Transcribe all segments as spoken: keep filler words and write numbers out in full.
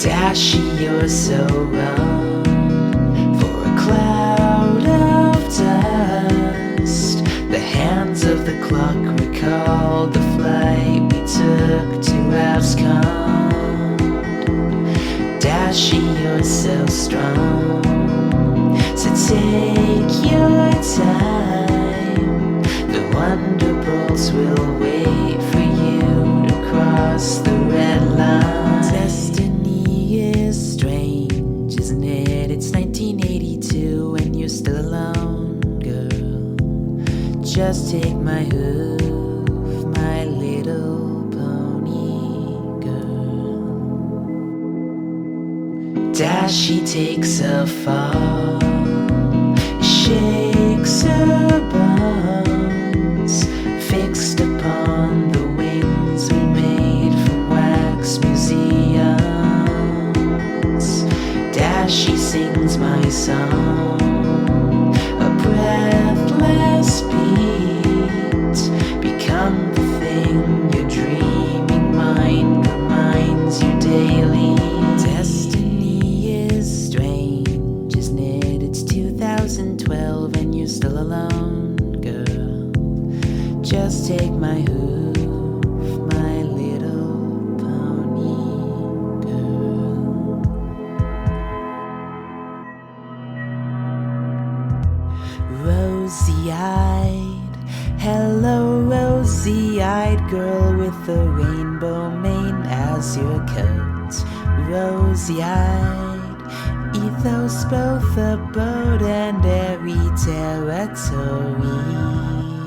Dashy, you're so wrong for a cloud of dust. The hands of the clock recalled the flight we took to abscond. Dashy, you're so strong, so take your time. The Wonderbolts will wait for you to cross the red line. Destiny is strange, isn't it? It's nineteen eighty-two and you're still alone, girl. Just take my hoof, my little pony girl. Dashy takes a fall, shakes her bones, fixed upon the wings we made from wax museums. Dashy sings my song, a breathless beat. Become the thing your dreaming mind reminds you daily. Destiny is strange, isn't it? It's two thousand twelve and you're still alone, girl. Just take my hoof, my little pony girl. Rosy-eyed, hello rosy-eyed girl with a rainbow mane as your coat. Rosy-eyed, ethos both abode and airy territory.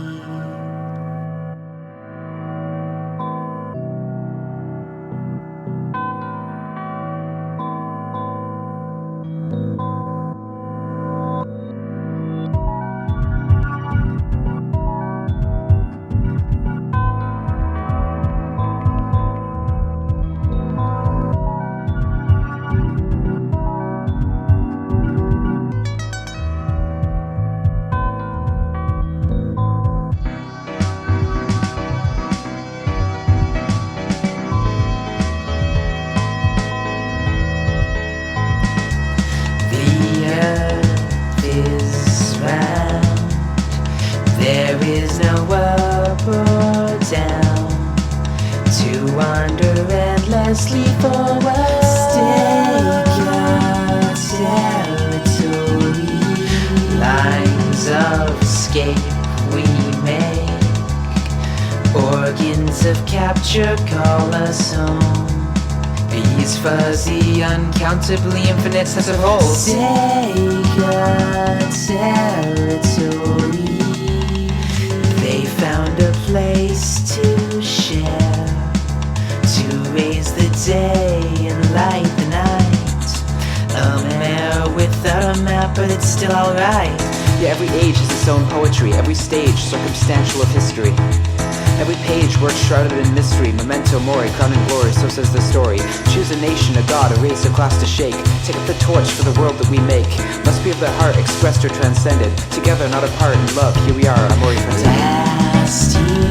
There is no up or down, to wander endlessly forward. Stake your territory, lines of escape we make, organs of capture call us home. These fuzzy, uncountably infinite sets of holes. Take your territory. They found a place to share, to raise the day and light the night. A mare without a map, but it's still alright. Yeah, every age has its own poetry, every stage circumstantial of history. Every page words shrouded in mystery, memento mori, crowned in glory, so says the story. Choose a nation, a god, a race, a class to shake. Take up the torch for the world that we make. Must be of the heart, expressed or transcended. Together, not apart, in love, here we are, Amori Fantastic. Last year